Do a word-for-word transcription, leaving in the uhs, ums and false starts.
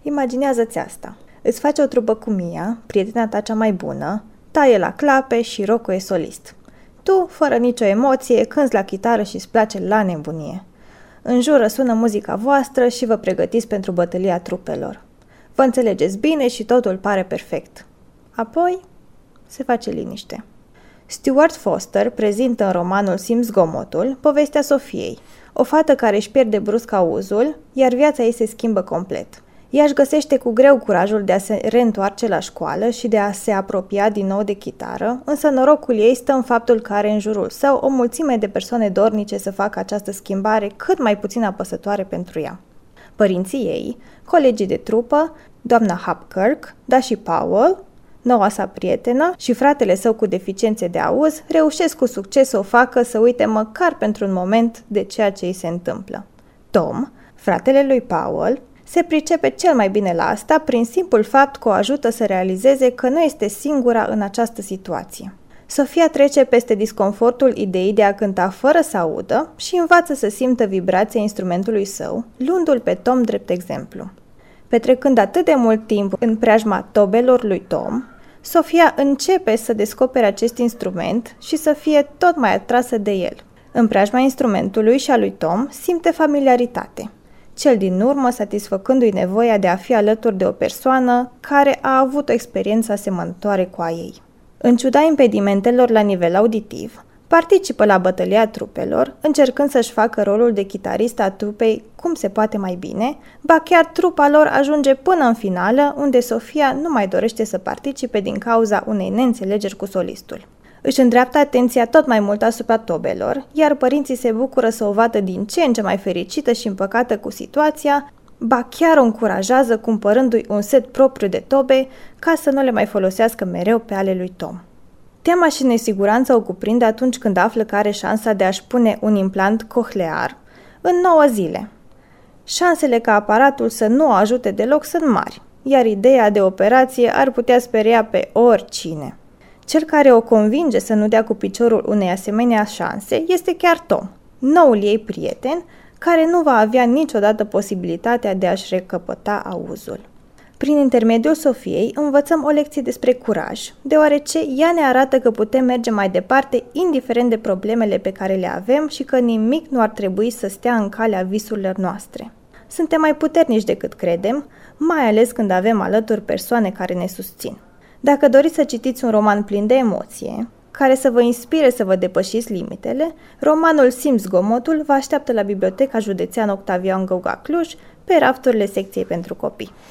Imaginează-ți asta. Îți faci o trupă cu Mia, prietena ta cea mai bună, taie la clape și Rocco e solist. Tu, fără nicio emoție, cânți la chitară și îți place la nebunie. În jur răsună muzica voastră și vă pregătiți pentru bătălia trupelor. Vă înțelegeți bine și totul pare perfect. Apoi se face liniște. Stuart Foster prezintă în romanul Simt zgomotul povestea Sofiei, o fată care își pierde brusc auzul, iar viața ei se schimbă complet. Ea își găsește cu greu curajul de a se reîntoarce la școală și de a se apropia din nou de chitară, însă norocul ei stă în faptul că are în jurul său o mulțime de persoane dornice să facă această schimbare cât mai puțin apăsătoare pentru ea. Părinții ei, colegii de trupă, doamna Hapkirk, dar și Powell, noua sa prietenă și fratele său cu deficiențe de auz reușesc cu succes să o facă să uite măcar pentru un moment de ceea ce îi se întâmplă. Tom, fratele lui Powell, se pricepe cel mai bine la asta prin simplul fapt că o ajută să realizeze că nu este singura în această situație. Sofia trece peste disconfortul ideii de a cânta fără să audă și învață să simtă vibrația instrumentului său, luându-l pe Tom drept exemplu. Petrecând atât de mult timp în preajma tobelor lui Tom, Sofia începe să descopere acest instrument și să fie tot mai atrasă de el. În preajma instrumentului și a lui Tom simte familiaritate, cel din urmă satisfăcându-i nevoia de a fi alături de o persoană care a avut o experiență asemănătoare cu a ei. În ciuda impedimentelor la nivel auditiv, participă la bătălia trupelor, încercând să-și facă rolul de chitarist a trupei cum se poate mai bine, ba chiar trupa lor ajunge până în finală, unde Sofia nu mai dorește să participe din cauza unei neînțelegeri cu solistul. Își îndreaptă atenția tot mai mult asupra tobelor, iar părinții se bucură să o vadă din ce în ce mai fericită și împăcată cu situația, ba chiar o încurajează cumpărându-i un set propriu de tobe ca să nu le mai folosească mereu pe ale lui Tom. Teama și nesiguranța o cuprinde atunci când află că are șansa de a-și pune un implant cochlear în nouă zile. Șansele ca aparatul să nu o ajute deloc sunt mari, iar ideea de operație ar putea speria pe oricine. Cel care o convinge să nu dea cu piciorul unei asemenea șanse este chiar Tom, noul ei prieten, care nu va avea niciodată posibilitatea de a-și recăpăta auzul. Prin intermediul Sofiei învățăm o lecție despre curaj, deoarece ea ne arată că putem merge mai departe indiferent de problemele pe care le avem și că nimic nu ar trebui să stea în calea visurilor noastre. Suntem mai puternici decât credem, mai ales când avem alături persoane care ne susțin. Dacă doriți să citiți un roman plin de emoție, care să vă inspire să vă depășiți limitele, romanul Simt zgomotul vă așteaptă la Biblioteca Județeană Octavian Găuga Cluj, pe rafturile secției pentru copii.